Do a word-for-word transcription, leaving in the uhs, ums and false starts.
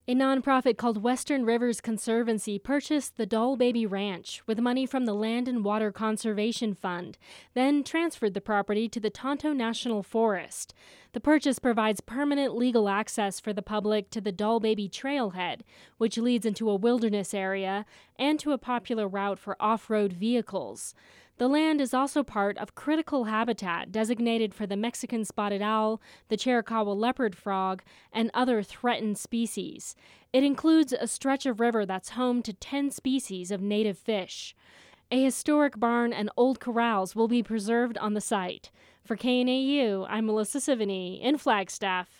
A nonprofit called Western Rivers Conservancy purchased the Doll Baby Ranch with money from the Land and Water Conservation Fund, then transferred the property to the Tonto National Forest. The purchase provides permanent legal access for the public to the Doll Baby Trailhead, which leads into a wilderness area, and to a popular route for off-road vehicles. The land is also part of critical habitat designated for the Mexican spotted owl, the Chiricahua leopard frog, and other threatened species. It includes a stretch of river that's home to ten species of native fish. A historic barn and old corrals will be preserved on the site. For K N A U, I'm Melissa Sivany in Flagstaff.